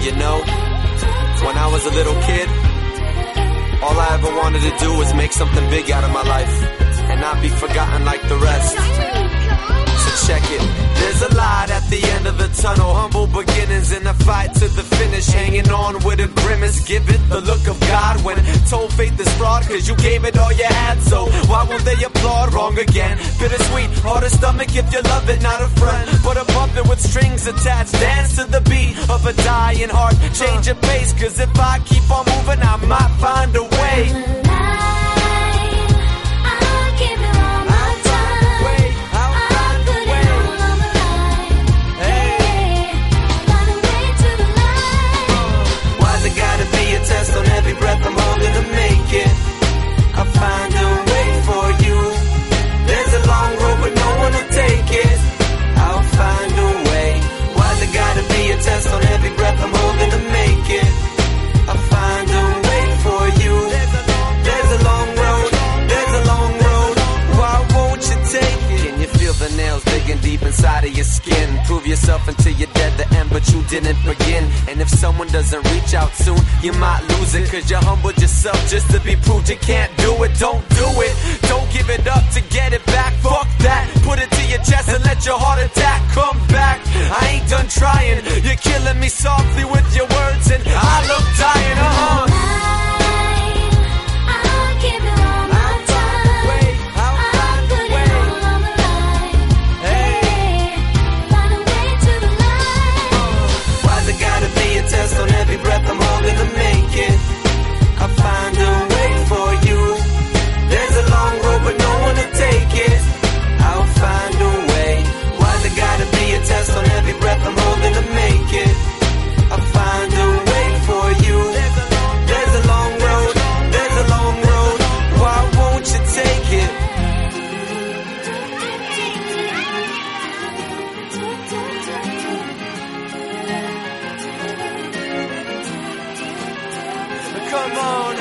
You know, when I was a little kid, all I ever wanted to do was make something big out of my life and not be forgotten like the rest. So check it. There's a light at the end of the tunnel, humble beginnings in a fight to the finish, hanging on with a grimace. Give it the look of God when told faith is fraud, cause you gave it all you had. So why won't they applaud? Wrong again. Bittersweet, hard to stomach if you love it, not a friend, but a puppet with strings attached. Dance to the beat of a dying heart. Change your pace, cause if I keep on moving, I might find a way. I'm holding to make it. I'll find a way for you. There's a long road but no one will take it. I'll find a way. Why's it gotta be a test on every breath I'm holding to make it? I'll find a way for you. There's a long road, there's a long road. Why won't you take it? Can you feel the nails digging deep inside of your skin? Prove yourself until you're dead the end, but you didn't begin. And if someone doesn't reach out soon, you might lose it, cause you humbled yourself just to be proved you can't do it. Don't do it, don't give it up to get it back. Fuck that, put it to your chest and let your heart attack come back. I ain't done trying, you're killing me softly with your words and I look dying, test on every breath I'm holding to make it. I'll find a way for you. There's a long road but no one will take it. I'll find a way. Why's it gotta be a test on every breath I'm holding to make it? I'll find a way for you. There's a long road, there's a long road. Why won't you take it? Come on.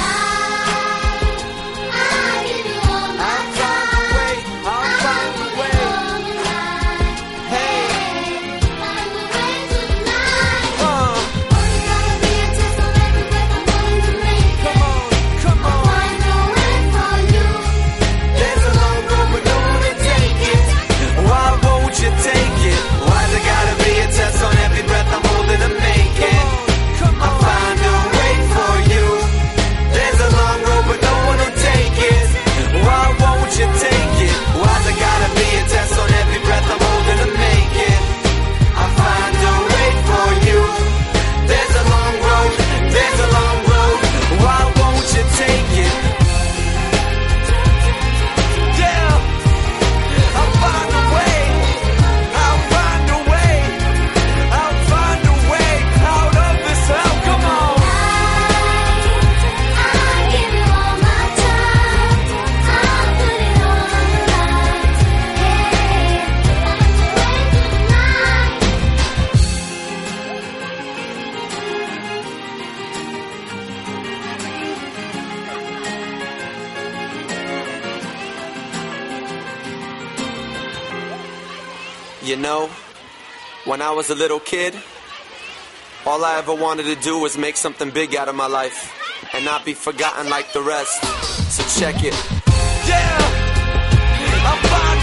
You know, when I was a little kid, all I ever wanted to do was make something big out of my life and not be forgotten like the rest. So check it. Yeah! I'm fine.